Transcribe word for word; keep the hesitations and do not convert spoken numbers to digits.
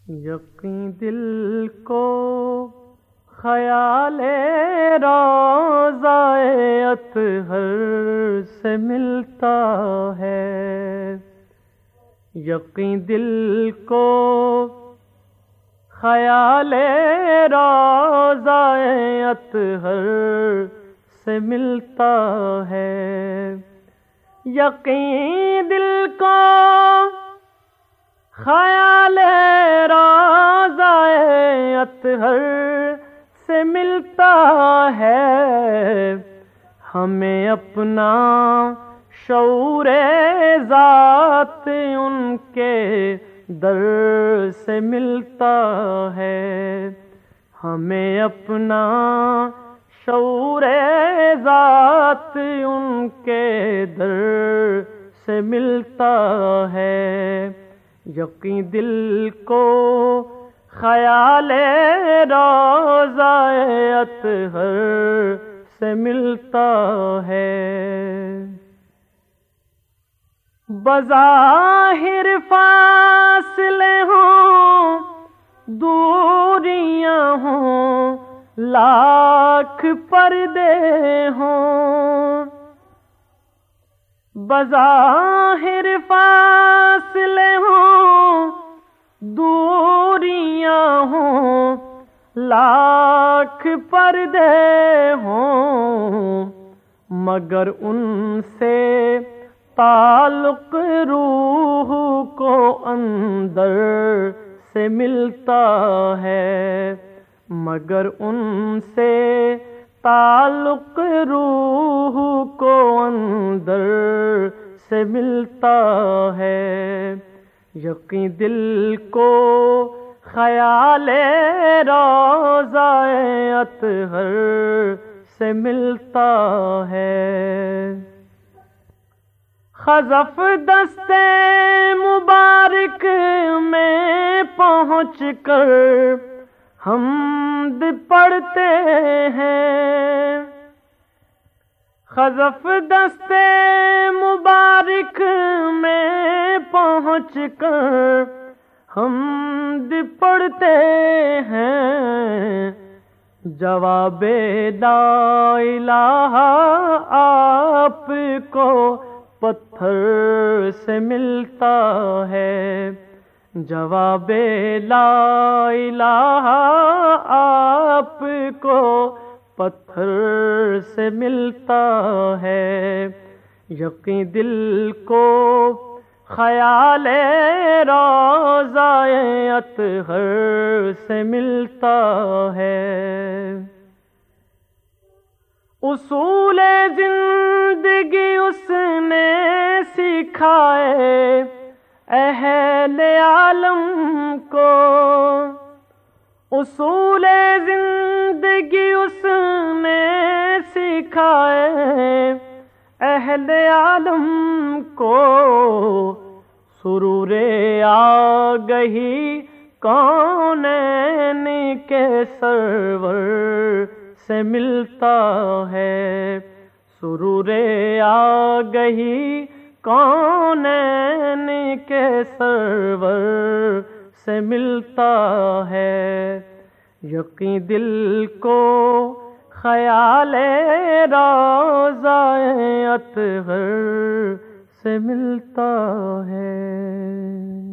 یقین دل کو خیال روضہ اطہر سے ملتا ہے۔ یقین دل کو خیال روضہ اطہر سے ملتا ہے۔ یقین دل کو خیال روضہ اطہر سے ملتا ہے۔ ہمیں اپنا شعور ذات ان کے در سے ملتا ہے۔ ہمیں اپنا شعور ذات ان کے در سے ملتا ہے۔ یقین دل کو خیال روضہ اطہر سے ملتا ہے۔ بظاہر فاصلے ہوں، دوریاں ہوں، لاکھ پردے ہوں، بظاہر فاصلے ہوں، دوریاں ہوں، لاکھ پردے ہوں، مگر ان سے تعلق روح کو اندر سے ملتا ہے۔ مگر ان سے تعلق روح کو اندر سے ملتا ہے۔ یقین دل کو خیال روضہ اطہر سے ملتا ہے۔ خزف دست مبارک میں پہنچ کر حمد پڑھتے ہیں۔ خزف دست مبارک میں پہنچ کر حمد پڑھتے ہیں۔ جواب لا الہ آپ کو پتھر سے ملتا ہے۔ جواب لا الہ آپ کو پتھر سے ملتا ہے۔ یقین دل کو خیال روضہ اطہر سے ملتا ہے۔ اصول زندگی اس نے سکھائے اہل عالم کو۔ اصول زندگی اس نے سکھائے اہل عالم کو۔ سرور آگہی کونین کے سرور سے ملتا ہے۔ سرور آگہی کونین کے سرور سے ملتا ہے۔ یقین دل کو خیال روضہ اطہر سے ملتا ہے۔